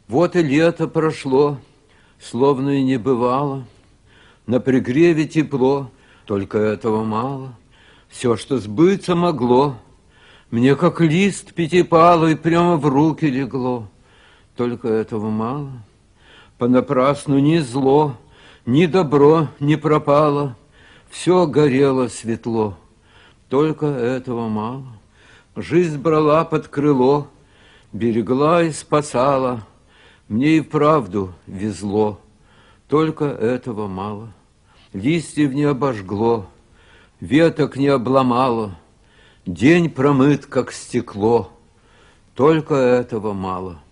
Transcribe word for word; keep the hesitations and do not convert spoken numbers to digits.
Вот и лето прошло, словно и не бывало. На пригреве тепло, только этого мало. Все, что сбыться могло, мне как лист пятипалый прямо в руки легло. Только этого мало. Понапрасну ни зло, ни добро не пропало. Все горело светло, только этого мало. Жизнь брала под крыло, берегла и спасала. Мне и вправду везло, только этого мало. Листьев не обожгло, веток не обломало. День промыт, как стекло, только этого мало.